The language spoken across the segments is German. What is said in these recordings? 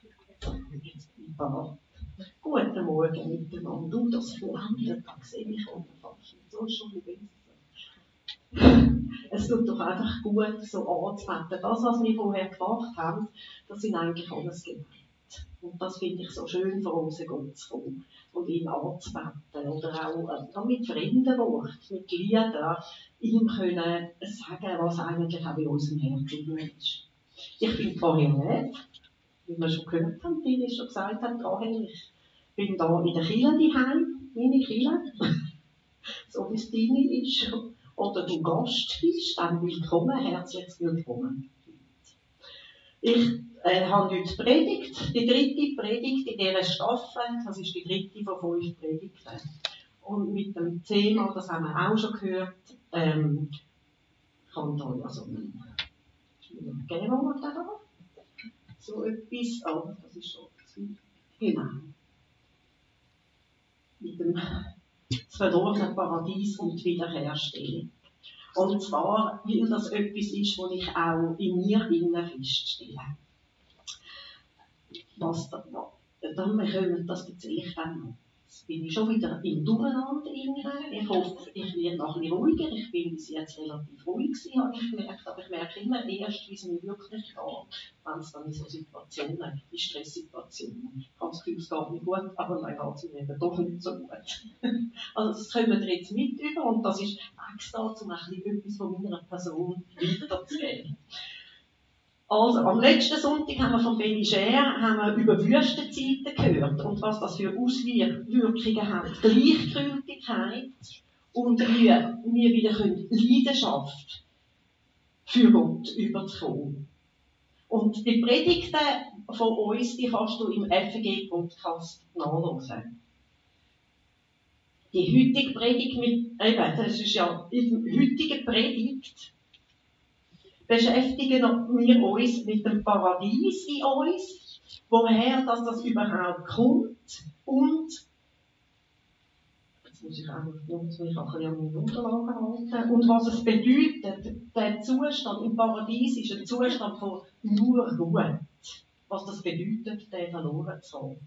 Guten Morgen miteinander. Du, das Flammen, da sehe ich auch fast nicht so schon besser. Es tut doch einfach gut, so anzubeten. Das, was wir vorher gemacht haben, das sind eigentlich alles Gebete. Und das finde ich so schön, vor unseren Gott zu kommen und ihn anzubeten. Oder auch mit Fremdenworten, mit Liedern, ihm können sagen, was eigentlich auch in unserem Herzen ist. Ich bin Marianne, wie wir schon gehört haben, die schon gesagt hat, ich bin da in der Kirche daheim, meine Kirche, so wie es deine ist. Oder du Gast bist, dann willkommen, herzlich willkommen. Ich habe heute Predigt, die 3. Predigt in dieser Staffel, das ist die 3. von 5 Predigten. Und mit dem Thema, das haben wir auch schon gehört, kann da also gehen wir mal da. So etwas, das ist so, genau. Mit dem verlorenen Paradies und Wiederherstellung. Und zwar, weil das etwas ist, was ich auch in mir innen feststelle. Was da, dann können wir das erzähle ich dann noch. Jetzt bin ich schon wieder im Durcheinander innen. Ich hoffe, ich werde noch ein bisschen ruhiger. Ich bin bis jetzt relativ ruhig gewesen, habe ich gemerkt. Aber ich merke immer erst, wie es mir wirklich geht, wenn es dann in so Situationen, in Stresssituationen, ich habe das Gefühl, es geht mir gut, aber dann geht es mir eben doch nicht so gut. Also das kommen wir jetzt mit über und das ist extra, um ein bisschen etwas von meiner Person weiterzugeben. Also, am letzten Sonntag haben wir von Benny Scher über Wüstenzeiten gehört und was das für Auswirkungen hat. Gleichgültigkeit und wie wir wieder Leidenschaft für Gott überkommen. Und die Predigten von uns, die kannst du im FG-Podcast nachlesen. Die heutige Predigt das ist ja die heutige Predigt, beschäftigen wir uns mit dem Paradies in uns, woher das überhaupt kommt und jetzt muss ich auch ein bisschen an meine Unterlagen halten und was es bedeutet, der Zustand im Paradies ist ein Zustand von nur Ruhe. Was das bedeutet, den verloren zu haben.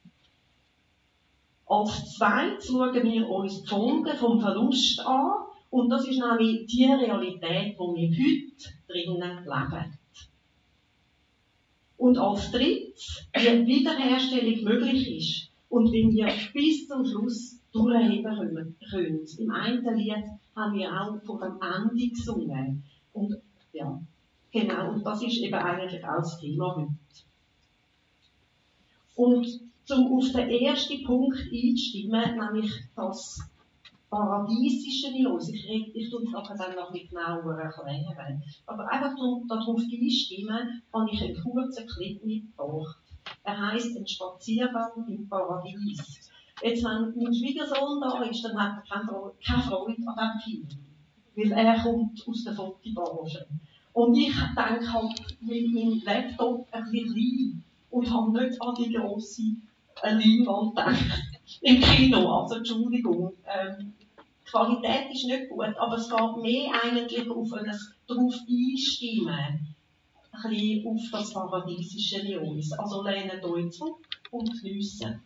Als Zweites schauen wir uns die Folgen vom Verlust an. Und das ist nämlich die Realität, die wir heute drinnen leben. Und als Drittes, wie Wiederherstellung möglich ist und wie wir bis zum Schluss durchheben können. Im einen Lied haben wir auch von dem Ende gesungen. Und ja, genau, und das ist eben eigentlich auch das Thema heute. Und um auf den ersten Punkt einzustimmen, nämlich das Paradiesische in uns. Ich tue es nachher dann noch nicht genauer erklären. Aber einfach darauf einstimmen, habe ich einen kurzen Clip mitgebracht. Er heisst «Ein Spaziergang im Paradies». Jetzt, wenn mein Schwiegersohn da ist, dann hat er keine Freude an diesem Film. Weil er kommt aus der Fotobranche. Und ich denke halt mit meinem Laptop ein bisschen klein und habe nicht an die grosse Leinwand gedacht. Im Kino, also Entschuldigung. Die Qualität ist nicht gut, aber es geht mehr eigentlich auf ein darauf einstimmen, ein bisschen auf das Paradiesische in uns. Also lehnt euch zurück und geniessen.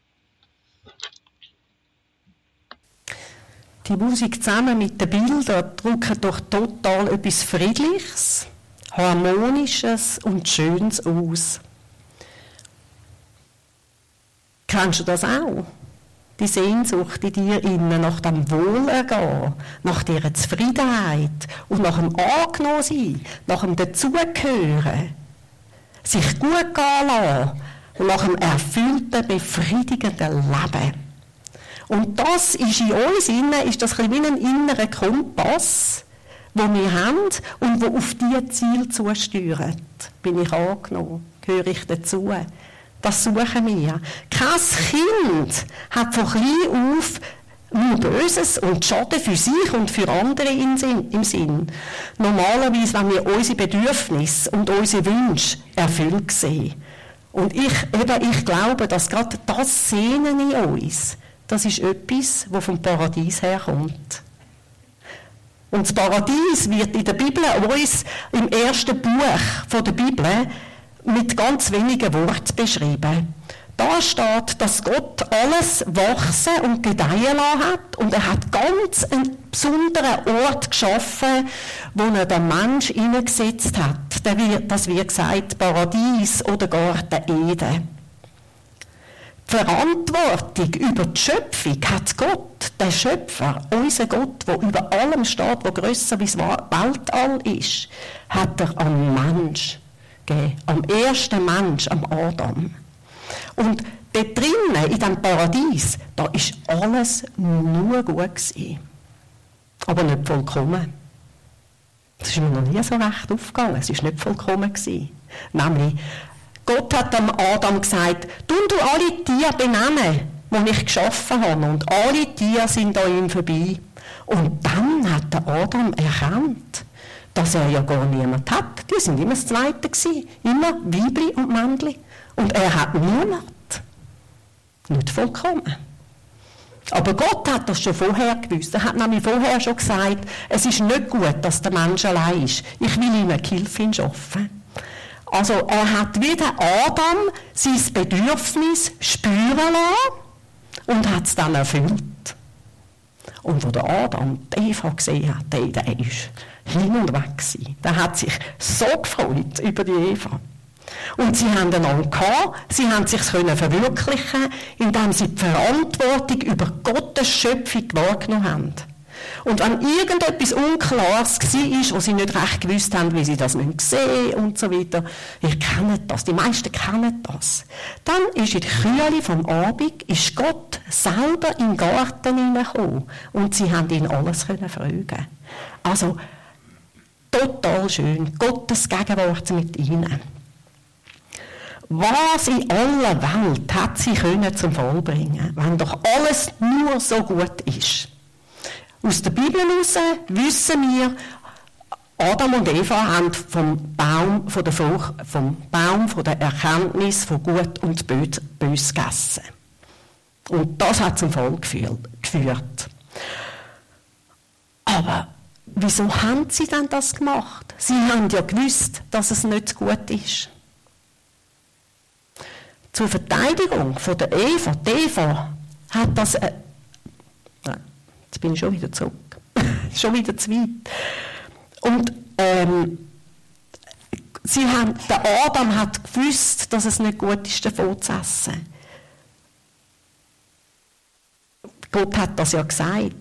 Die Musik zusammen mit den Bildern drückt doch total etwas Friedliches, Harmonisches und Schönes aus. Kennst du das auch? Die Sehnsucht in dir innen nach dem Wohlergehen, nach dieser Zufriedenheit und nach dem Angenommensein, nach dem Dazugehören. Sich gut gehen lassen und nach dem erfüllten, befriedigenden Leben. Und das ist in uns innen, ist das ein bisschen wie ein innerer Kompass, den wir haben und der auf diese Ziele zusteuert. Bin ich angenommen? Gehöre ich dazu? Das suchen wir. Kein Kind hat von klein auf nur Böses und Schaden für sich und für andere im Sinn. Normalerweise, wenn wir unsere Bedürfnisse und unsere Wünsche erfüllt sehen. Und ich glaube, dass gerade das Sehnen in uns, das ist etwas, das vom Paradies herkommt. Und das Paradies wird in der Bibel uns im ersten Buch von der Bibel mit ganz wenigen Worten beschrieben. Da steht, dass Gott alles wachsen und gedeihen lassen hat und er hat ganz einen besonderen Ort geschaffen, wo er den Mensch hineingesetzt hat. Das wird gesagt Paradies oder Garten Eden. Die Verantwortung über die Schöpfung hat Gott, der Schöpfer, unser Gott, der über allem steht, der grösser wie das Weltall ist, hat er am Mensch gegeben, am ersten Mensch, am Adam. Und dort drinnen, in diesem Paradies, da ist alles nur gut gewesen. Aber nicht vollkommen. Das ist mir noch nie so recht aufgegangen. Es war nicht vollkommen gewesen. Nämlich, Gott hat dem Adam gesagt, du alle Tiere benennen, die ich geschaffen habe. Und alle Tiere sind an ihm vorbei. Und dann hat der Adam erkannt, dass er ja gar niemand hat. Die sind immer das Zweite gewesen. Immer Weibli und Männli. Und er hat niemand. Nicht vollkommen. Aber Gott hat das schon vorher gewusst. Er hat nämlich vorher schon gesagt, es ist nicht gut, dass der Mensch allein ist. Ich will ihm eine Gehilfin schaffen. Also er hat wie der Adam sein Bedürfnis spüren lassen und hat es dann erfüllt. Und wo der Adam die Eva gesehen hat, der ist hin und weg gewesen. Der hat sich so gefreut über die Eva. Und sie haben einander gehabt, sie haben sich verwirklichen, indem sie die Verantwortung über Gottes Schöpfung wahrgenommen haben. Und wenn irgendetwas Unklares war, wo sie nicht recht gewusst haben, wie sie das sehen müssen und so weiter, ihr kennt das, die meisten kennen das, dann ist in der Kühle vom Abend ist Gott selber in den Garten hineingekommen und sie haben ihn alles fragen. Also, total schön, Gottes Gegenwart mit ihnen. Was in aller Welt hat sie können zum Vollbringen, wenn doch alles nur so gut ist? Aus der Bibel heraus wissen wir, Adam und Eva haben vom Baum von der Erkenntnis von Gut und Bös gegessen. Und das hat zum Fall geführt. Aber wieso haben sie denn das gemacht? Sie haben ja gewusst, dass es nicht gut ist. Zur Verteidigung von der Eva, die Eva hat das... Jetzt bin ich schon wieder zurück. Schon wieder zu weit. Und der Adam hat gewusst, dass es nicht gut ist, davon zu essen. Gott hat das ja gesagt.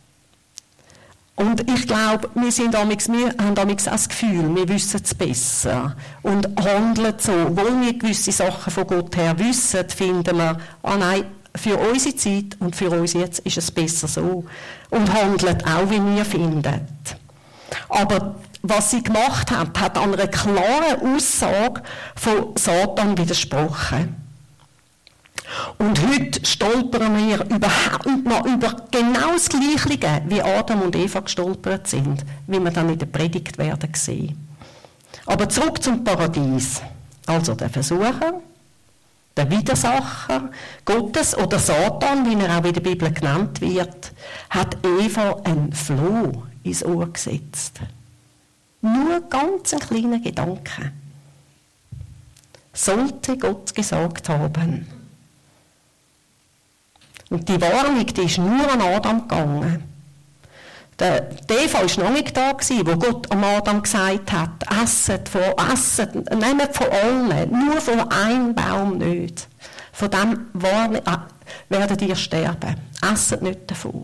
Und ich glaube, wir haben damals auch das Gefühl, wir wissen es besser und handeln so. Obwohl wir gewisse Sachen von Gott her wissen, finden wir, nein, für unsere Zeit und für uns jetzt ist es besser so. Und handelt auch, wie wir finden. Aber was sie gemacht hat an einer klaren Aussage von Satan widersprochen. Und heute stolpern wir überhaupt noch über genau das Gleiche, wie Adam und Eva gestolpert sind, wie wir dann in der Predigt werden sehen. Aber zurück zum Paradies. Also der Versucher, der Widersacher Gottes oder Satan, wie er auch in der Bibel genannt wird, hat Eva einen Floh ins Ohr gesetzt. Nur ganz ein kleiner Gedanke. Sollte Gott gesagt haben. Und die Warnung, die ist nur an Adam gegangen. Die Eva war noch nicht da gewesen, wo Gott am Adam gesagt hat, nehmt von allen, nur von einem Baum nicht. Von dem werdet ihr sterben. Esset nicht davon.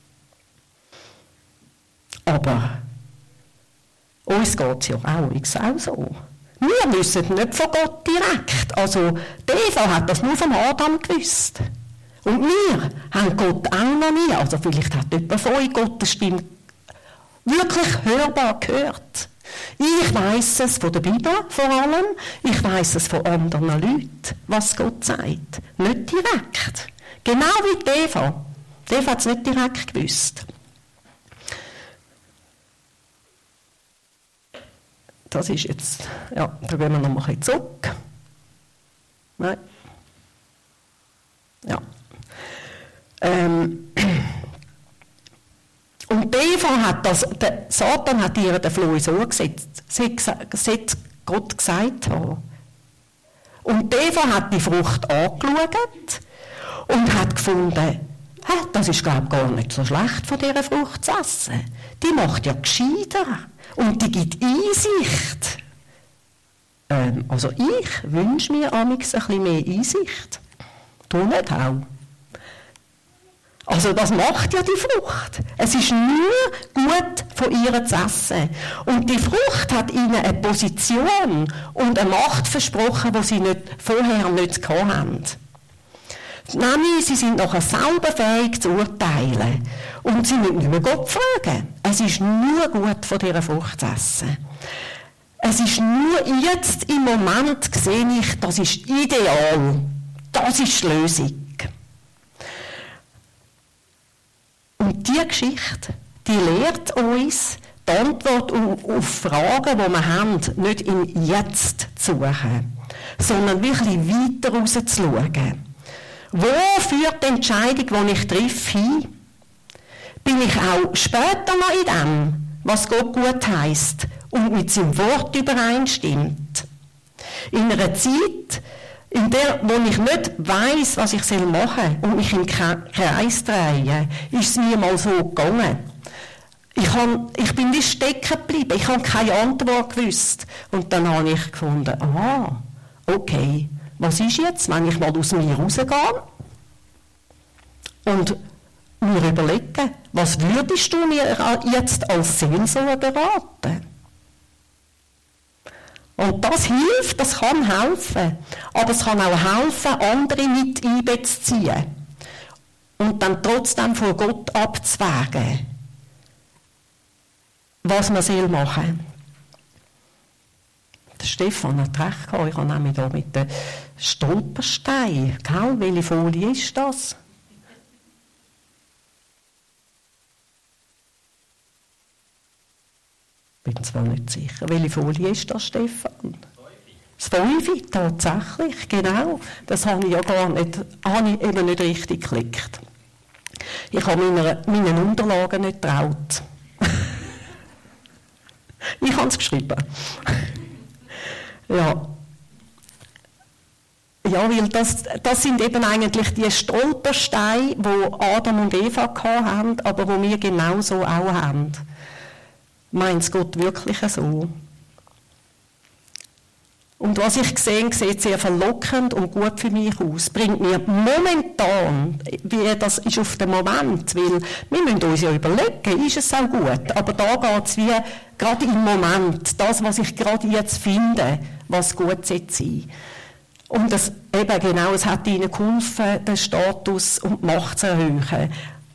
Aber uns geht es ja auch so. Wir wissen nicht von Gott direkt. Also, die Eva hat das nur vom Adam gewusst. Und wir haben Gott auch noch nie, also vielleicht hat jemand von euch Gottes Stimme wirklich hörbar gehört. Ich weiss es von der Bibel vor allem, ich weiss es von anderen Leuten, was Gott sagt. Nicht direkt. Genau wie die Eva. Die Eva hat es nicht direkt gewusst. Das ist jetzt, ja, da gehen wir noch mal ein bisschen zurück. Nein. Ja. Und Eva der Satan hat ihr den Floh ins Ohr gesetzt. Sie hat Gott gesagt haben. Und Eva hat die Frucht angeschaut und hat gefunden, das ist, glaube ich, gar nicht so schlecht, von dieser Frucht zu essen. Die macht ja gescheiter und die gibt Einsicht. Also ich wünsche mir amigs ein bisschen mehr Einsicht. Du nicht auch. Also das macht ja die Frucht. Es ist nur gut von ihr zu essen. Und die Frucht hat ihnen eine Position und eine Macht versprochen, die sie vorher nicht gehabt haben. Nämlich, sie sind nachher selber fähig zu urteilen. Und sie müssen nicht mehr Gott fragen. Es ist nur gut, von dieser Frucht zu essen. Es ist nur jetzt, im Moment, sehe ich, das ist ideal. Das ist die Lösung. Und diese Geschichte, die lehrt uns die Antwort auf Fragen, die wir haben, nicht im Jetzt zu suchen, sondern wirklich weiter rauszuschauen. Wo führt die Entscheidung, die ich treffe, hin? Bin ich auch später noch in dem, was Gott gut heisst und mit seinem Wort übereinstimmt? In einer Zeit, wo ich nicht weiss, was ich machen soll und mich im Kreis drehe, ist es mir mal so gegangen. Ich bin wie stecken geblieben, ich habe keine Antwort gewusst. Und dann habe ich gefunden, okay, was ist jetzt, wenn ich mal aus mir rausgehe und mir überlege, was würdest du mir jetzt als Seelsorger raten? Und das hilft, das kann helfen. Aber es kann auch helfen, andere mit einbeziehen. Und dann trotzdem vor Gott abzuwägen, was man machen soll. Der Stefan hat recht gehabt. Ich habe nämlich hier mit den Stolpersteinen. Gell? Welche Folie ist das? Ich bin zwar nicht sicher. Welche Folie ist das, Stefan? Das 5, tatsächlich, genau. Das habe ich ja eben nicht richtig geklickt. Ich habe meinen Unterlagen nicht getraut. Ich habe es geschrieben. Ja, weil das sind eben eigentlich die Stolpersteine, die Adam und Eva hatten, aber die wir genauso auch haben. Meint es Gott wirklich so? Und was ich sehe, sieht sehr verlockend und gut für mich aus. Bringt mir momentan, wie das ist auf den Moment, weil wir müssen uns ja überlegen, ist es auch gut? Aber da geht es wie gerade im Moment, das, was ich gerade jetzt finde, was gut sein sollte. Und es hat ihnen geholfen, den Status und die Macht zu erhöhen.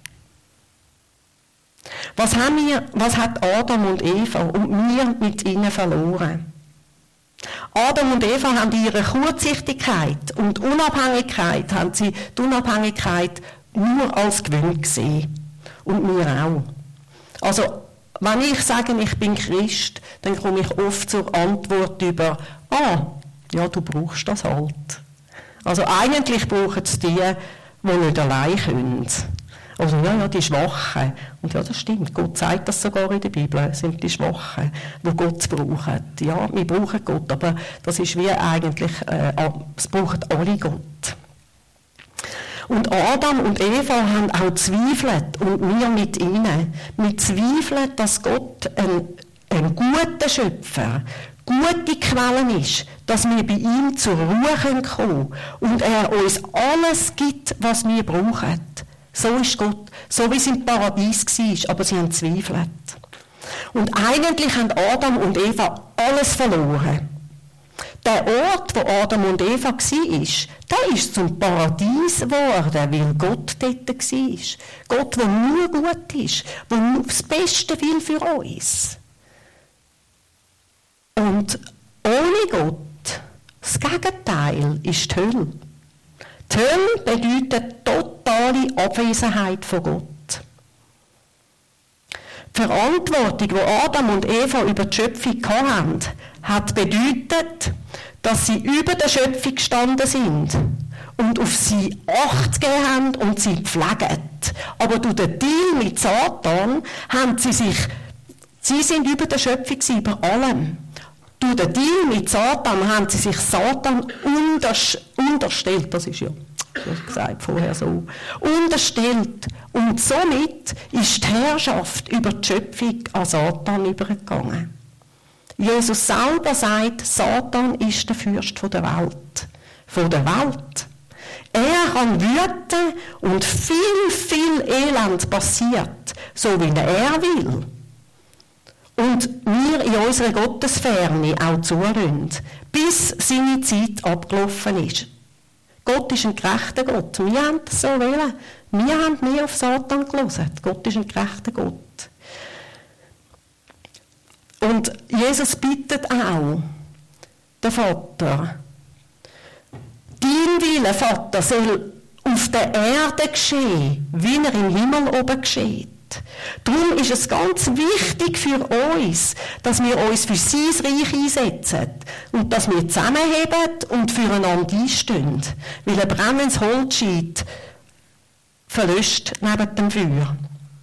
Was hat Adam und Eva und wir mit ihnen verloren? Adam und Eva haben ihre Kurzsichtigkeit und Unabhängigkeit, haben sie die Unabhängigkeit nur als Gewinn gesehen. Und wir auch. Also, wenn ich sage, ich bin Christ, dann komme ich oft zur Antwort über, ja, du brauchst das halt. Also eigentlich brauchen es die nicht allein können. Also ja, die Schwachen. Und ja, das stimmt. Gott sagt das sogar in der Bibel, sind die Schwachen, die Gott brauchen. Ja, wir brauchen Gott, aber das ist wie eigentlich, es braucht alle Gott. Und Adam und Eva haben auch gezweifelt, und wir mit ihnen. Wir zweifeln, dass Gott ein guter Schöpfer, gute Quellen ist, dass wir bei ihm zur Ruhe kommen können und er uns alles gibt, was wir brauchen. So ist Gott, so wie es im Paradies war, aber sie haben zweifelt. Und eigentlich haben Adam und Eva alles verloren. Der Ort, wo Adam und Eva war, der ist zum Paradies geworden, weil Gott dort war. Gott, der nur gut ist, der nur das Beste will für uns. Und ohne Gott, das Gegenteil ist die Hölle. Die Hölle bedeutet totale Abwesenheit von Gott. Die Verantwortung, die Adam und Eva über die Schöpfung hatten, hat bedeutet, dass sie über der Schöpfung gestanden sind und auf sie Acht gegeben haben und sie pflegen. Aber durch den Deal mit Satan haben sie sind über der Schöpfung über allem. Durch den Deal mit Satan haben sie sich Satan unterstellt, das ist ja, ich gesagt vorher so, unterstellt. Und somit ist die Herrschaft über die Schöpfung an Satan übergegangen. Jesus selber sagt, Satan ist der Fürst der Welt. Von der Welt. Er kann wüten und viel Elend passiert, so wie er will. Und wir in unserer Gottesferne auch zuhören, bis seine Zeit abgelaufen ist. Gott ist ein gerechter Gott. Wir haben das so wollen. Wir haben mehr auf Satan gehört. Gott ist ein gerechter Gott. Und Jesus bittet auch den Vater, dein Wille, Vater, soll auf der Erde geschehen, wie er im Himmel oben geschieht. Darum ist es ganz wichtig für uns, dass wir uns für sein Reich einsetzen und dass wir zusammenheben und füreinander einstehen. Weil ein brennendes Holzscheit verlöscht neben dem Feuer.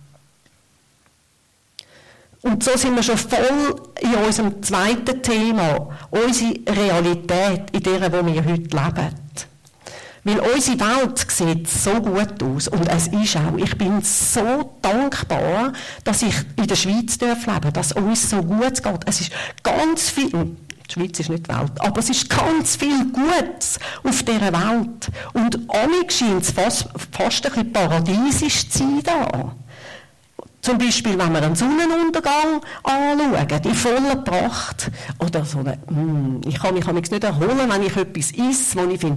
Und so sind wir schon voll in unserem zweiten Thema, unsere Realität, in der wo wir heute leben. Weil unsere Welt sieht so gut aus und es ist auch. Ich bin so dankbar, dass ich in der Schweiz leben darf, dass uns so gut geht. Es ist ganz viel, die Schweiz ist nicht die Welt, aber es ist ganz viel Gutes auf dieser Welt. Und amig scheint es fast ein bisschen paradiesisch zu sein da. Zum Beispiel, wenn wir einen Sonnenuntergang anschauen, in voller Pracht. Oder so ich kann mich nicht erholen, wenn ich etwas esse, wo ich finde,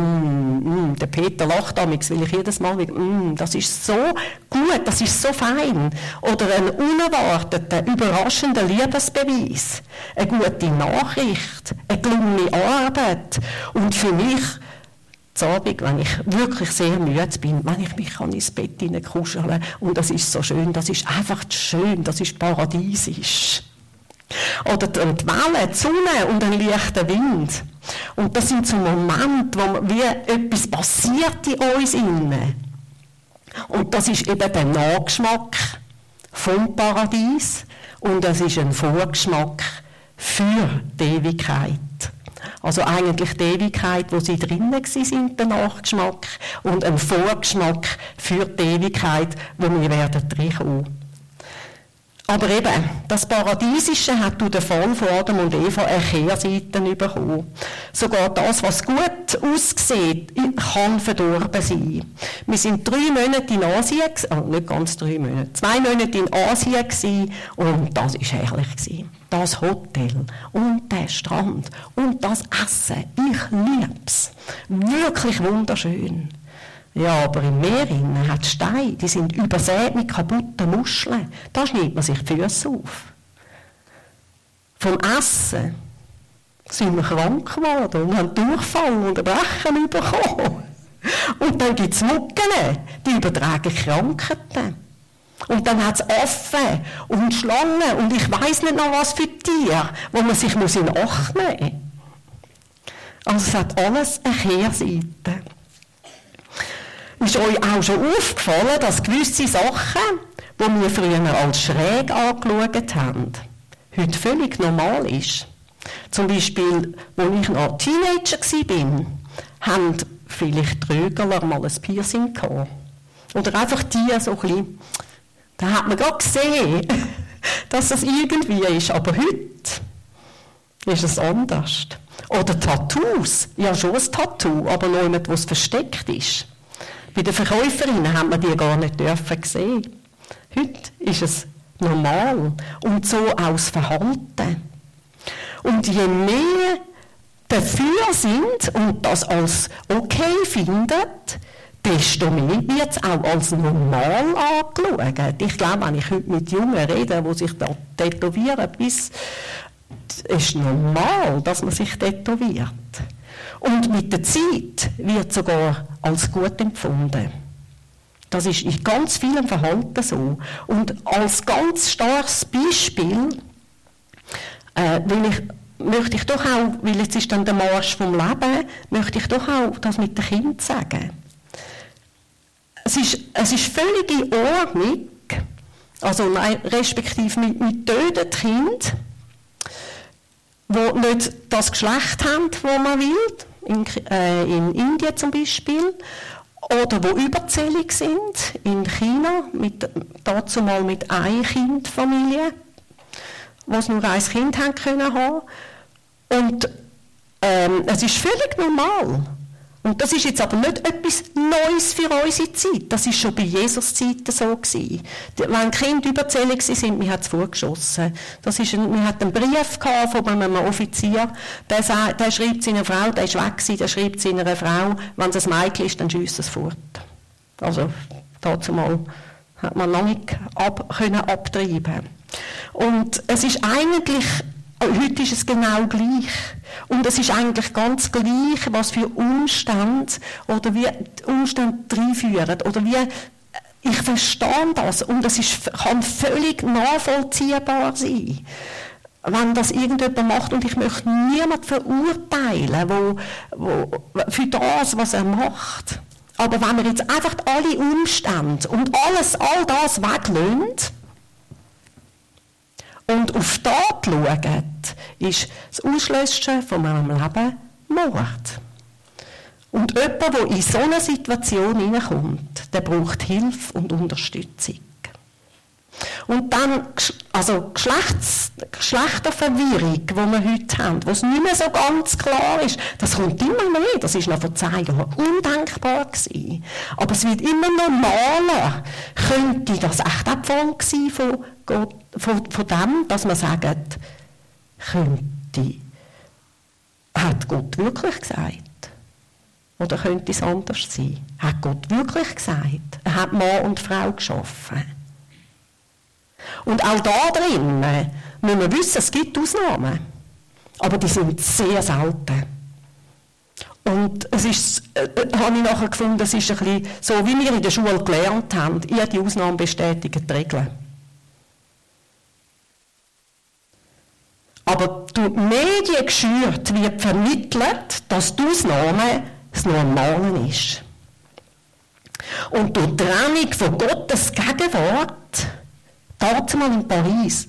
der Peter lacht damals, weil ich jedes Mal das ist so gut, das ist so fein. Oder ein unerwarteter, überraschender Liebesbeweis. Eine gute Nachricht, eine gelungene Arbeit. Und für mich, Abend, wenn ich wirklich sehr müde bin, wenn ich mich ins Bett hineinkuscheln kann, und das ist so schön, das ist einfach schön, das ist paradiesisch. Oder die Wellen, die Sonne und ein leichter Wind. Und das sind so Momente, wo wie etwas passiert in uns innen. Und das ist eben der Nachgeschmack vom Paradies und das ist ein Vorgeschmack für die Ewigkeit. Also eigentlich die Ewigkeit, wo sie drinnen waren, der Nachgeschmack, und ein Vorgeschmack für die Ewigkeit, wo wir werden reinkommen. Aber eben, das Paradiesische hat durch den Fall von Adam und Eva eine Kehrseite bekommen. Sogar das, was gut aussieht, kann verdorben sein. Wir sind 3 Monate in Asien, nicht ganz 3 Monate, 2 Monate in Asien gewesen, und das war herrlich. Das Hotel und der Strand und das Essen, ich lieb's. Wirklich wunderschön. Ja, aber im Meer hat es Steine, die sind übersät mit kaputten Muscheln. Da schneidet man sich die Füße auf. Vom Essen sind wir krank geworden und haben Durchfall und Erbrechen bekommen. Und dann gibt es Mucken, die übertragen Krankheiten. Und dann hat es Affen und Schlangen und ich weiss nicht noch was für Tiere, wo man sich in Acht nehmen muss. Also es hat alles eine Kehrseite. Ist euch auch schon aufgefallen, dass gewisse Sachen, die wir früher als schräg angeschaut haben, heute völlig normal ist? Zum Beispiel, als ich noch Teenager war, haben vielleicht Trögerler mal ein Piercing gehabt. Oder einfach die so ein bisschen. Da hat man gerade gesehen, dass das irgendwie ist. Aber heute ist es anders. Oder Tattoos. Ja, schon ein Tattoo, aber noch jemand, was versteckt ist. Bei den Verkäuferinnen haben wir die gar nicht sehen. Heute ist es normal. Und so auch das Verhalten. Und je mehr dafür sind und das als okay findet, desto mehr wird es auch als normal angeschaut. Ich glaube, wenn ich heute mit Jungen rede, die sich da tätowieren, es ist normal, dass man sich tätowiert. Und mit der Zeit wird es sogar als gut empfunden. Das ist in ganz vielen Verhalten so. Und als ganz starkes Beispiel möchte ich doch auch, weil jetzt ist dann der Marsch vom Leben, möchte ich doch auch das mit den Kindern sagen. Es ist völlig in Ordnung, also respektive mit töten Kind, die nicht das Geschlecht haben, das man will, in Indien zum Beispiel, oder die überzählig sind, in China, dazu mal mit Ein-Kind-Familie, wo sie nur ein Kind haben können. Und es ist völlig normal. Und das ist jetzt aber nicht etwas Neues für unsere Zeit. Das ist schon bei Jesus Zeiten so gewesen. Wenn Kinder überzählig sind, mir hat es vorgeschossen. Wir hatten einen Brief von einem Offizier, der schreibt seiner Frau, der ist weg gewesen, der schreibt seiner Frau, wenn es ein Mädchen ist, dann schießt es fort. Also, dazu mal hat man noch nicht abtreiben. Und es ist eigentlich, heute ist es genau gleich. Und es ist eigentlich ganz gleich, was für Umstände oder wie die Umstände reinführen. Oder wie, ich verstehe das und es kann völlig nachvollziehbar sein, wenn das irgendjemand macht. Und ich möchte niemanden verurteilen, wo für das, was er macht. Aber wenn wir jetzt einfach alle Umstände und all das weglassen, und auf das schauen, ist das Ausschließendste von meinem Leben Mord. Und jemand, der in so eine Situation hineinkommt, der braucht Hilfe und Unterstützung. Und dann, also Geschlechterverwirrung, die wir heute haben, wo es nicht mehr so ganz klar ist, das kommt immer mehr, das ist noch vor 10 Jahren undenkbar gewesen. Aber es wird immer normaler. Könnte das echt auch die Folge sein von dem, dass man sagt, hat Gott wirklich gesagt? Oder könnte es anders sein? Hat Gott wirklich gesagt? Er hat Mann und Frau geschaffen. Und auch da drin müssen wir wissen, es gibt Ausnahmen. Aber die sind sehr selten. Und es ist, habe ich nachher gefunden, es ist ein bisschen so, wie wir in der Schule gelernt haben, jede Ausnahme bestätigt die Regel. Aber durch die Medien geschürt wird vermittelt, dass die Ausnahme das Normale ist. Und durch die Trennung von Gottes Gegenwart, dazu mal in Paradies,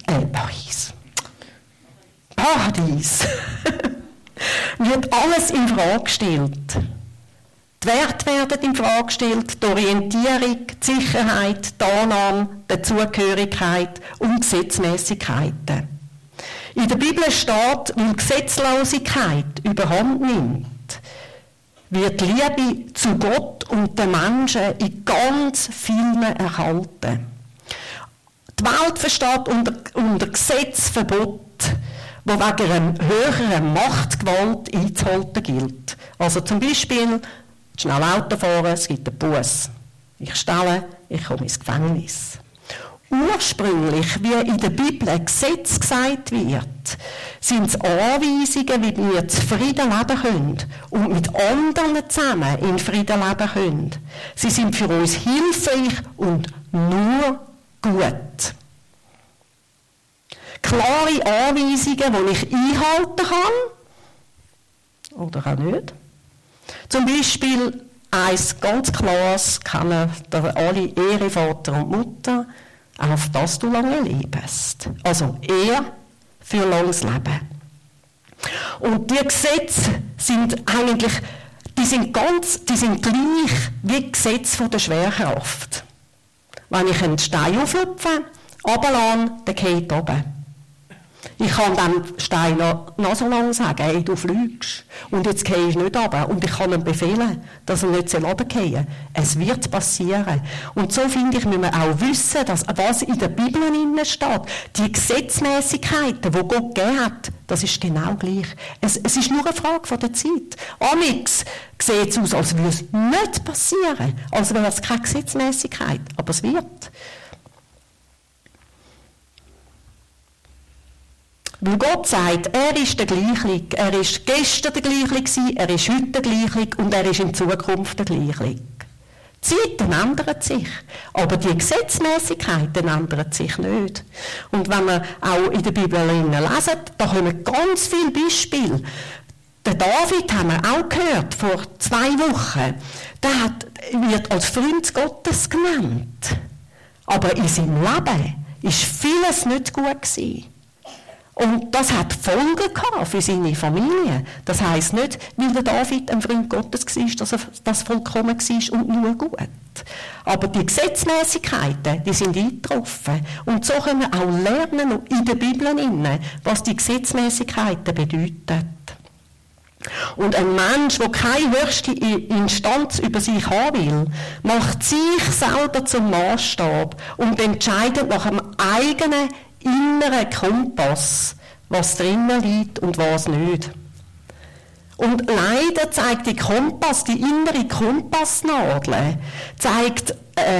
wird alles in Frage gestellt. Die Werte werden in Frage gestellt, die Orientierung, die Sicherheit, die Annahme, die Zugehörigkeit und Gesetzmäßigkeiten. In der Bibel steht, weil Gesetzlosigkeit überhand nimmt, wird Liebe zu Gott und den Menschen in ganz vielen erhalten. Die Welt versteht unter Gesetzverbot, wo wegen einer höheren Machtgewalt einzuhalten gilt. Also zum Beispiel, schnell Auto fahren, es gibt einen Buss. Ich stelle, ich komme ins Gefängnis. Ursprünglich, wie in der Bibel Gesetz gesagt wird, sind es Anweisungen, wie wir zufrieden leben können und mit anderen zusammen in Frieden leben können. Sie sind für uns hilfreich und nur gut. Klare Anweisungen, die ich einhalten kann oder auch nicht. Zum Beispiel eins ganz klares, kennen alle Ehre Vater und Mutter, auf das du lange lebst. Also Ehe für langes Leben. Und die Gesetze sind eigentlich, die sind gleich wie die Gesetze von der Schwerkraft. Wenn ich einen Stein auflupfe, runterlasse, dann geht er oben. Ich kann dem Stein noch so lange sagen, hey, du fliegst. Und jetzt gehst du nicht runter. Und ich kann ihm befehlen, dass er nicht runtergehen soll. Es wird passieren. Und so finde ich, müssen wir auch wissen, dass was in der Bibel steht, die Gesetzmäßigkeiten, die Gott gegeben hat, das ist genau gleich. Es ist nur eine Frage von der Zeit. Amix sieht es aus, als würde es nicht passieren. Als wäre es keine Gesetzmäßigkeit. Aber es wird. Weil Gott sagt, er ist der Gleiche. Er ist gestern der Gleiche, er ist heute der Gleiche und er ist in Zukunft der Gleiche. Die Zeiten ändern sich, aber die Gesetzmäßigkeiten ändern sich nicht. Und wenn wir auch in der Bibel lesen, da kommen ganz viele Beispiele. Der David haben wir auch gehört, vor 2 Wochen. Der wird als Freund Gottes genannt. Aber in seinem Leben ist vieles nicht gut gewesen. Und das hat Folgen gehabt für seine Familie. Das heisst nicht, weil der David ein Freund Gottes war, dass er das vollkommen war und nur gut. Aber die Gesetzmäßigkeiten, die sind eingetroffen. Und so können wir auch lernen, in der Bibel, was die Gesetzmäßigkeiten bedeuten. Und ein Mensch, der keine höchste Instanz über sich haben will, macht sich selber zum Maßstab und entscheidet nach einem eigenen inneren Kompass, was drinnen liegt und was nicht. Und leider zeigt die innere Kompassnadel, zeigt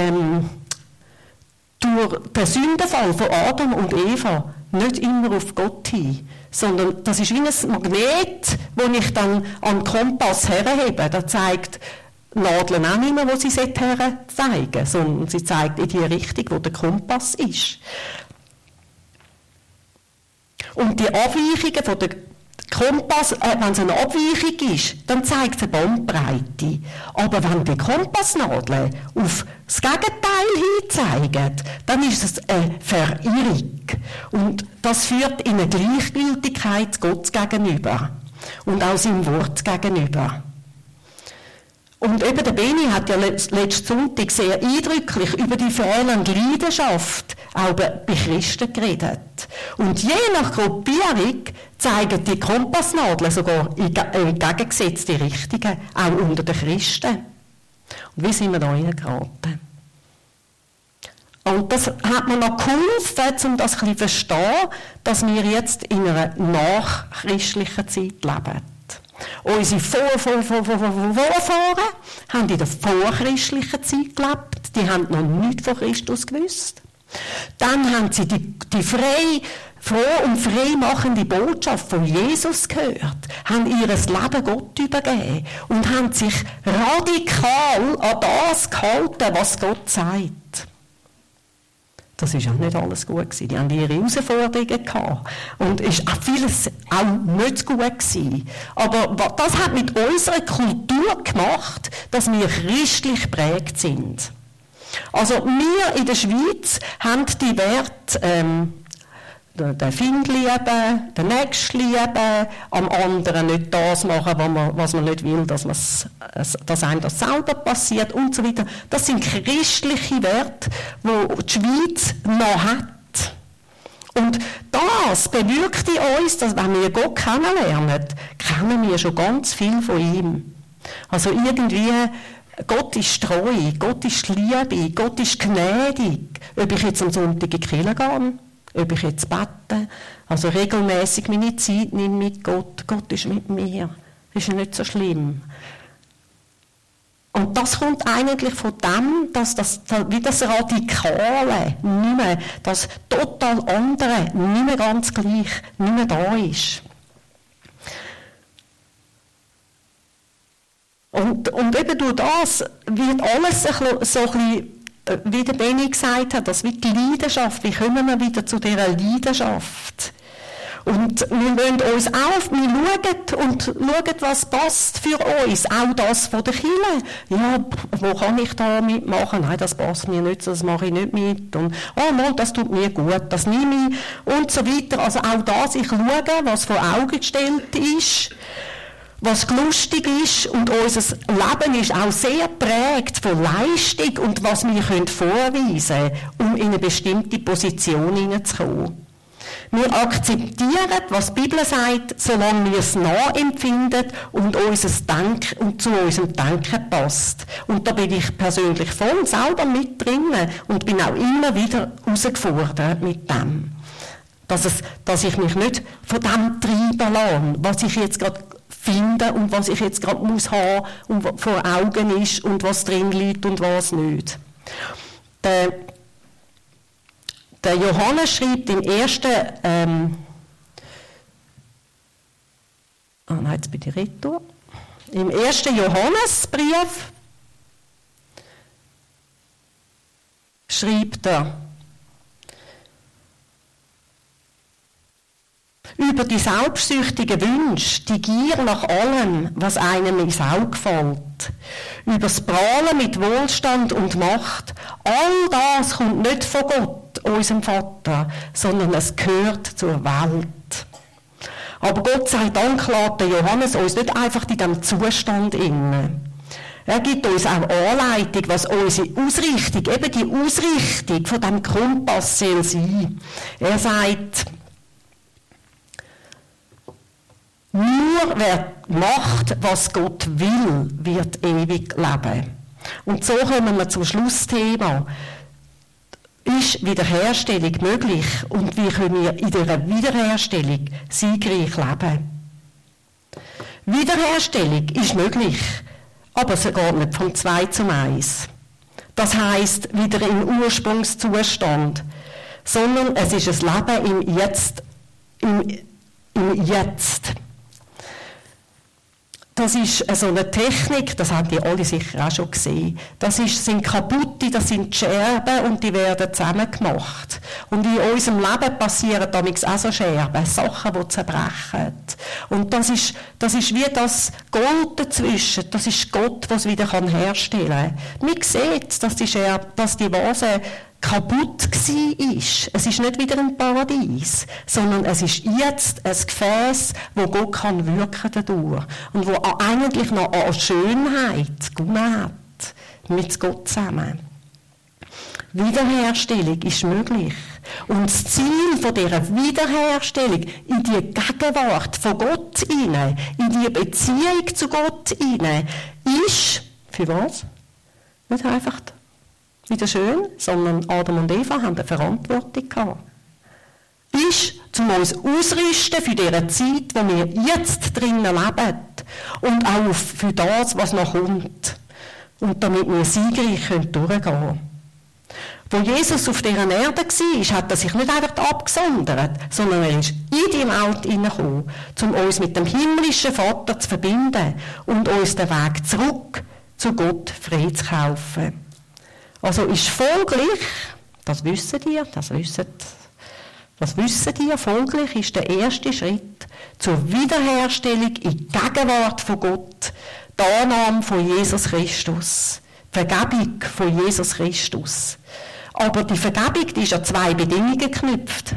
durch den Sündenfall von Adam und Eva nicht immer auf Gott hin, sondern das ist wie ein Magnet, wo ich dann an den Kompass herhebe. Da zeigt Nadeln auch nicht mehr, wo sie her zeigen, sondern sie zeigt in die Richtung, wo der Kompass ist. Und die Abweichungen von der Kompass, wenn es eine Abweichung ist, dann zeigt es eine Bandbreite. Aber wenn die Kompassnadeln auf das Gegenteil hinzeigen, dann ist es eine Verirrung. Und das führt in eine Gleichgültigkeit Gott gegenüber und auch seinem Wort gegenüber. Und eben der Beni hat ja letzten Sonntag sehr eindrücklich über die fehlende Leidenschaft auch bei Christen geredet. Und je nach Gruppierung zeigen die Kompassnadeln sogar in entgegengesetzte Richtungen, auch unter den Christen. Und wie sind wir da reingeraten? Und das hat mir noch geholfen, um das ein bisschen zu verstehen, dass wir jetzt in einer nachchristlichen Zeit leben. Unsere Vorfahren haben in der vorchristlichen Zeit gelebt, die haben noch nichts von Christus gewusst. Dann haben sie die frohe und freimachende Botschaft von Jesus gehört, haben ihr Leben Gott übergeben und haben sich radikal an das gehalten, was Gott sagt. Das war auch nicht alles gut gewesen. Die haben ihre Herausforderungen gehabt. Und es war vieles auch nicht gut gewesen. Aber das hat mit unserer Kultur gemacht, dass wir christlich geprägt sind. Also wir in der Schweiz haben die Werte, den Feind lieben, den Nächsten lieben, am anderen nicht das machen, was man nicht will, dass einem das selber passiert und so weiter. Das sind christliche Werte, die die Schweiz noch hat. Und das bewirkt in uns, dass wenn wir Gott kennenlernen, kennen wir schon ganz viel von ihm. Also irgendwie, Gott ist treu, Gott ist Liebe, Gott ist gnädig. Ob ich jetzt am Sonntag in die Kirche gehe, ob ich jetzt bete, also regelmäßig meine Zeit nehme mit Gott. Gott ist mit mir. Das ist nicht so schlimm. Und das kommt eigentlich von dem, dass wie das Radikale, nicht mehr, das total andere, nicht mehr ganz gleich, nicht mehr da ist. Und eben durch das wird alles so ein bisschen, wie der Benni gesagt hat, das wird die Leidenschaft. Wie kommen wir wieder zu dieser Leidenschaft? Und wir wollen uns schauen, was passt für uns. Auch das von der Kirche. Ja, wo kann ich da mitmachen? Nein, das passt mir nicht, das mache ich nicht mit. Und, das tut mir gut, das nehme ich. Und so weiter. Also auch das, ich schaue, was vor Augen gestellt ist, was lustig ist, und unser Leben ist auch sehr geprägt von Leistung und was wir vorweisen können, um in eine bestimmte Position hineinzukommen. Wir akzeptieren, was die Bibel sagt, solange wir es nachempfinden und zu unserem Denken passt. Und da bin ich persönlich voll selber mit drinnen und bin auch immer wieder herausgefordert mit dem. Dass ich mich nicht von dem treiben lasse, was ich jetzt gerade finde und was ich jetzt gerade muss haben und was vor Augen ist und was drin liegt und was nicht. Der Johannes schreibt im ersten, jetzt bin ich retour. Im ersten Johannesbrief schreibt er über die selbstsüchtigen Wünsche, die Gier nach allem, was einem ins Auge fällt, über das Prahlen mit Wohlstand und Macht. All das kommt nicht von Gott, unserem Vater, sondern es gehört zur Welt. Aber Gott sei Dank lässt der Johannes uns nicht einfach in diesem Zustand inne. Er gibt uns auch Anleitung, was unsere Ausrichtung, eben die Ausrichtung von diesem Kompass soll sein. Er sagt, nur wer macht, was Gott will, wird ewig leben. Und so kommen wir zum Schlussthema. Ist Wiederherstellung möglich? Und wie können wir in dieser Wiederherstellung siegreich leben? Wiederherstellung ist möglich, aber es geht nicht von 2 zum 1. Das heisst, wieder im Ursprungszustand, sondern es ist ein Leben im Jetzt. Im Jetzt. Das ist so eine Technik, das haben die alle sicher auch schon gesehen. Das sind kaputte, das sind Scherben und die werden zusammengemacht. Und in unserem Leben passieren damals auch so Scherben, Sachen, die zerbrechen. Und das ist wie das Gold dazwischen, das ist Gott, der es wieder herstellen kann. Man sieht, dass die Vase kaputt war. Es ist nicht wieder ein Paradies, sondern es ist jetzt ein Gefäß, wo Gott kann wirken dadurch und wo eigentlich noch an Schönheit gewonnen hat mit Gott zusammen. Wiederherstellung ist möglich. Und das Ziel von dieser Wiederherstellung in die Gegenwart von Gott hinein, in die Beziehung zu Gott hinein, ist, für was? Nicht einfach wieder schön, sondern Adam und Eva haben eine Verantwortung gehabt. Ist, um uns auszurüsten für diese Zeit, wo wir jetzt drinnen leben und auch für das, was noch kommt. Und damit wir siegreich durchgehen können. Wo Jesus auf dieser Erde war, hat er sich nicht einfach abgesondert, sondern er ist in die Welt hineingekommen, um uns mit dem himmlischen Vater zu verbinden und uns den Weg zurück zu Gott frei zu kaufen. Also ist folglich, das wissen die, folglich ist der erste Schritt zur Wiederherstellung in die Gegenwart von Gott, die Annahme von Jesus Christus, die Vergebung von Jesus Christus. Aber die Vergebung, die ist an 2 Bedingungen geknüpft.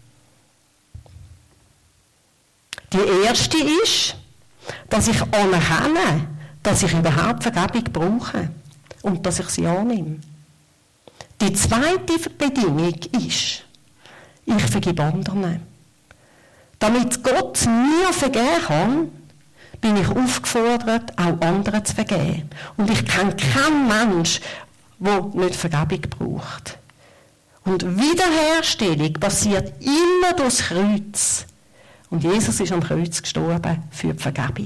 Die erste ist, dass ich anerkenne, dass ich überhaupt Vergebung brauche und dass ich sie annehme. Die zweite Bedingung ist, ich vergebe anderen. Damit Gott mir vergeben kann, bin ich aufgefordert, auch anderen zu vergeben. Und ich kenne keinen Mensch, der nicht Vergebung braucht. Und Wiederherstellung passiert immer durchs Kreuz. Und Jesus ist am Kreuz gestorben für die Vergebung.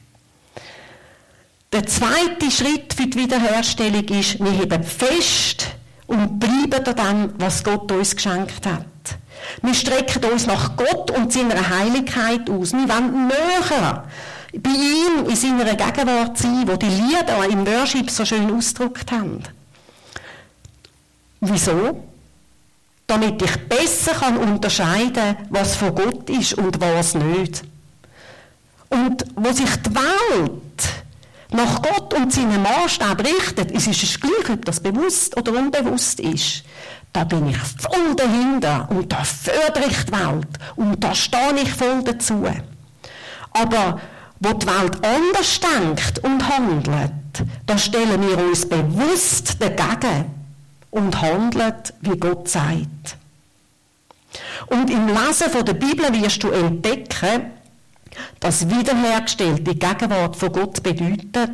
Der zweite Schritt für die Wiederherstellung ist, wir heben fest und bleiben an dem, was Gott uns geschenkt hat. Wir strecken uns nach Gott und seiner Heiligkeit aus. Wir wollen näher bei ihm in seiner Gegenwart sein, wo die Lieder im Worship so schön ausgedrückt haben. Wieso? Damit ich besser unterscheiden kann, was von Gott ist und was nicht. Und wo sich die Welt nach Gott und seinem Maßstab richtet, ist es gleich, ob das bewusst oder unbewusst ist. Da bin ich voll dahinter und da fördere ich die Welt und da stehe ich voll dazu. Aber wo die Welt anders denkt und handelt, da stellen wir uns bewusst dagegen und handeln, wie Gott sagt. Und im Lesen von der Bibel wirst du entdecken, dass wiederhergestellte Gegenwart von Gott bedeutet,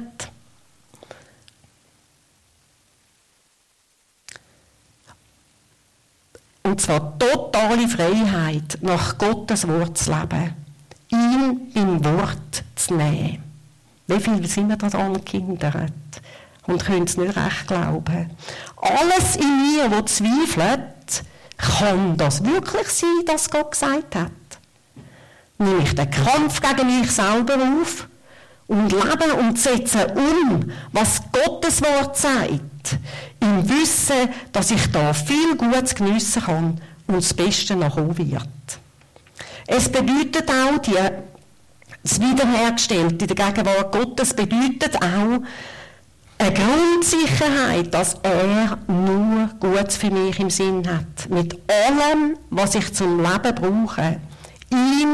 und zwar totale Freiheit, nach Gottes Wort zu leben, ihn beim Wort zu nehmen. Wie viel sind wir da angekindert und können es nicht recht glauben? Alles in mir, das zweifelt, kann das wirklich sein, dass Gott gesagt hat? Nehme ich den Kampf gegen mich selber auf und lebe und setze um, was Gottes Wort sagt, im Wissen, dass ich da viel Gutes geniessen kann und das Beste noch kommen wird. Es bedeutet auch, das Wiederhergestellte in der Gegenwart Gottes bedeutet auch eine Grundsicherheit, dass er nur Gutes für mich im Sinn hat. Mit allem, was ich zum Leben brauche. Ihm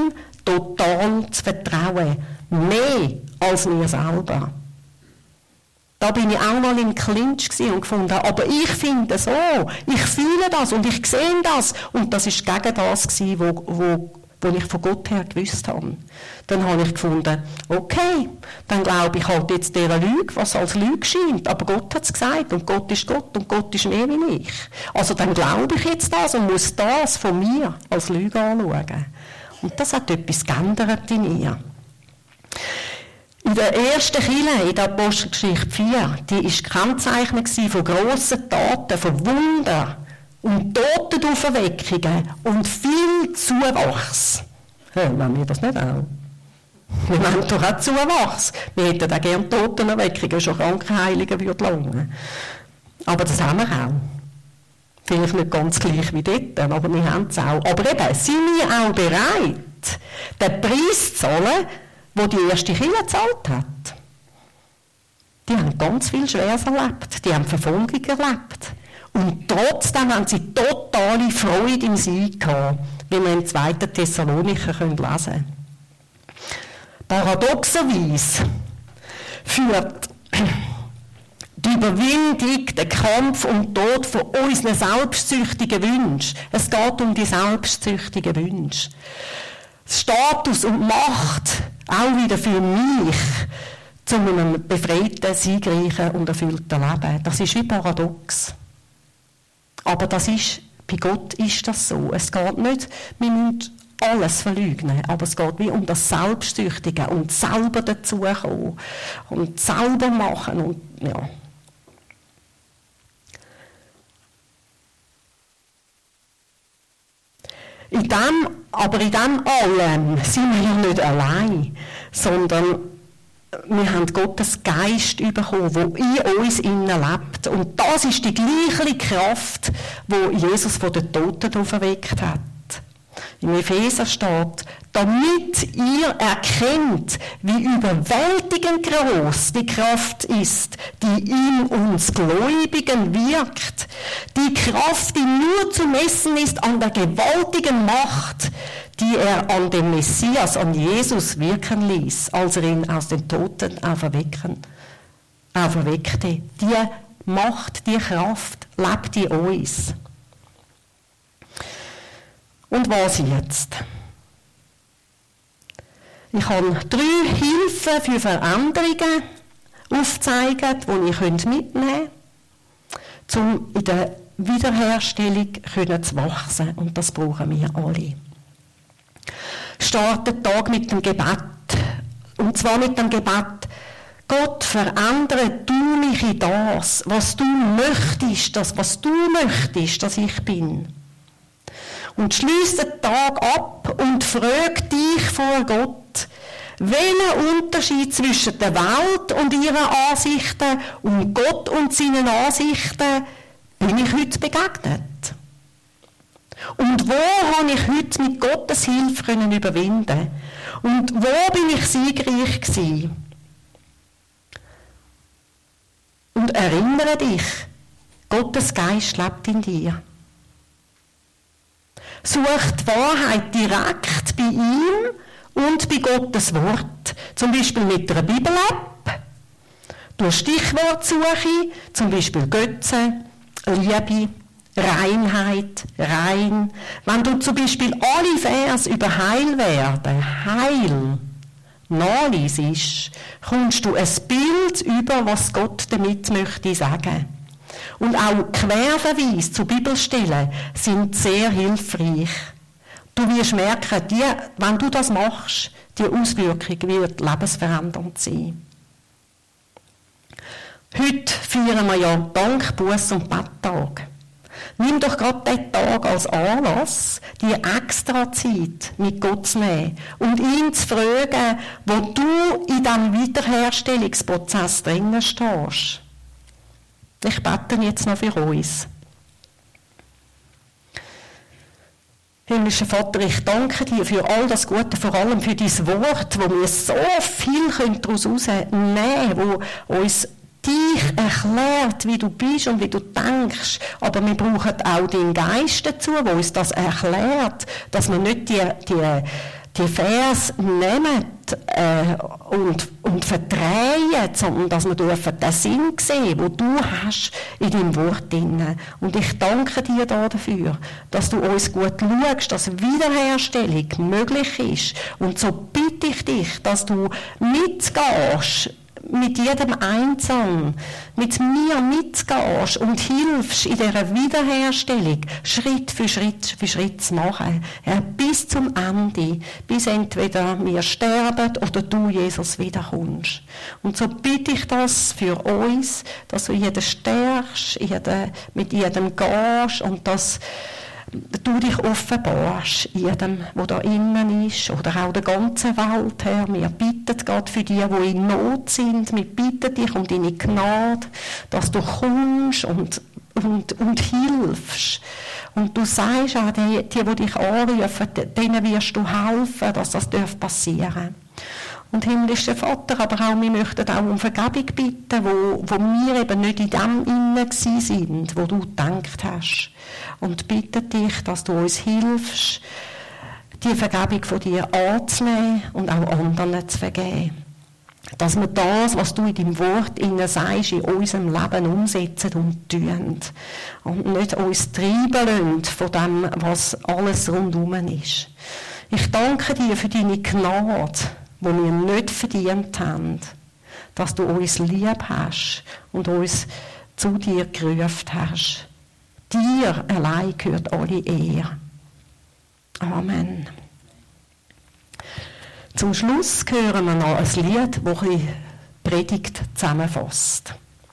total zu vertrauen. Mehr als mir selber. Da bin ich auch mal im Clinch und gefunden, aber ich finde so, ich fühle das und ich sehe das. Und das war gegen das, wo ich von Gott her gewusst habe. Dann habe ich gefunden, okay, dann glaube ich halt jetzt dieser Lüge, was als Lüge scheint. Aber Gott hat es gesagt und Gott ist Gott und Gott ist mehr wie ich. Also dann glaube ich jetzt das und muss das von mir als Lüge anschauen. Und das hat etwas geändert in mir. In der ersten Kirche, in der Apostelgeschichte 4, die war gekennzeichnet von grossen Taten, von Wundern und Totenauferweckungen und viel Zuwachs. Wollen wir das nicht auch? Wir wollen doch auch Zuwachs. Wir hätten auch gerne Totenerweckungen, schon Krankenheiligen würde langen. Aber das haben wir auch. Vielleicht nicht ganz gleich wie dort, aber wir haben es auch. Aber eben, sind wir auch bereit, den Preis zu zahlen, wo die erste Kirche gezahlt hat? Die haben ganz viel Schweres erlebt. Die haben Verfolgung erlebt. Und trotzdem haben sie totale Freude im Sieg gehabt, wie wir im 2. Thessalonicher lesen können. Paradoxerweise führt die Überwindung, der Kampf um den Tod von unseren selbstsüchtigen Wünschen. Es geht um die selbstsüchtigen Wünsche. Status und Macht auch wieder für mich zu einem befreiten, siegreichen und erfüllten Leben. Das ist wie paradox. Aber das ist, bei Gott ist das so. Es geht nicht, wir müssen alles verleugnen, aber es geht wie um das Selbstsüchtige und selber dazukommen und selber machen und ja. In dem allem sind wir ja nicht allein, sondern wir haben Gottes Geist bekommen, der in uns innen lebt. Und das ist die gleiche Kraft, die Jesus von den Toten auferweckt hat. Im Epheser steht, damit ihr erkennt, wie überwältigend groß die Kraft ist, die in uns Gläubigen wirkt. Die Kraft, die nur zu messen ist an der gewaltigen Macht, die er an dem Messias, an Jesus wirken ließ, als er ihn aus den Toten auferweckte. Die Macht, die Kraft lebt in uns. Und was jetzt? Ich habe 3 Hilfen für Veränderungen aufgezeigt, die ich mitnehmen könnt, um in der Wiederherstellung zu wachsen. Und das brauchen wir alle. Start den Tag mit dem Gebet. Und zwar mit dem Gebet: Gott, verändere du mich in das, was du möchtest, dass ich bin. Und schließ den Tag ab und frag dich vor Gott, welchen Unterschied zwischen der Welt und ihren Ansichten und Gott und seinen Ansichten bin ich heute begegnet? Und wo habe ich heute mit Gottes Hilfe überwinden? Und wo bin ich siegreich gewesen? Und erinnere dich, Gottes Geist lebt in dir. Such die Wahrheit direkt bei ihm und bei Gottes Wort. Zum Beispiel mit einer Bibel-App, durch Stichwortsuche, zum Beispiel Götze, Liebe, Reinheit, rein. Wenn du zum Beispiel alle Verse über Heil nachliest, kommst du ein Bild über, was Gott damit möchte sagen. Und auch Querverweise zu Bibelstellen sind sehr hilfreich. Du wirst merken, wenn du das machst, die Auswirkung wird lebensverändernd sein. Heute feiern wir ja Dank-, Buß- und Betttag. Nimm doch gerade diesen Tag als Anlass, die extra Zeit mit Gott zu nehmen und ihn zu fragen, wo du in diesem Wiederherstellungsprozess drinnen stehst. Ich bete jetzt noch für uns. Himmlischer Vater, ich danke dir für all das Gute, vor allem für dein Wort, wo wir so viel daraus herausnehmen können, wo uns dich erklärt, wie du bist und wie du denkst. Aber wir brauchen auch deinen Geist dazu, der uns das erklärt, dass wir nicht die die Vers nehmen und verdrehen, sondern dass wir dürfen den Sinn sehen, den du hast in deinem Wort drin. Und ich danke dir dafür, dass du uns gut schaust, dass Wiederherstellung möglich ist. Und so bitte ich dich, dass du mitgehst, mit jedem Einzelnen, mit mir mitgehst und hilfst, in dieser Wiederherstellung Schritt für Schritt zu machen. Ja, bis zum Ende, bis entweder wir sterben oder du, Jesus, wiederkommst. Und so bitte ich das für uns, dass du jeden stärkst, mit jedem gehst und dass du dich offenbarst, jedem, der da innen ist, oder auch der ganzen Welt, Herr. Wir bitten Gott für die in Not sind. Wir bitten dich um deine Gnade, dass du kommst und hilfst. Und du sagst auch, die dich anrufen, denen wirst du helfen, dass das passieren darf. Und himmlischer Vater, aber auch, wir möchten auch um Vergebung bitten, wo wir eben nicht in dem innen sind, wo du gedacht hast. Und bitten dich, dass du uns hilfst, die Vergebung von dir anzunehmen und auch anderen zu vergeben. Dass wir das, was du in deinem Wort innen sagst, in unserem Leben umsetzen und tun. Und nicht uns treiben lassen von dem, was alles rundherum ist. Ich danke dir für deine Gnade, die wir nicht verdient haben, dass du uns lieb hast und uns zu dir gerufen hast. Dir allein gehört alle Ehre. Amen. Zum Schluss hören wir noch ein Lied, das die Predigt zusammenfasst.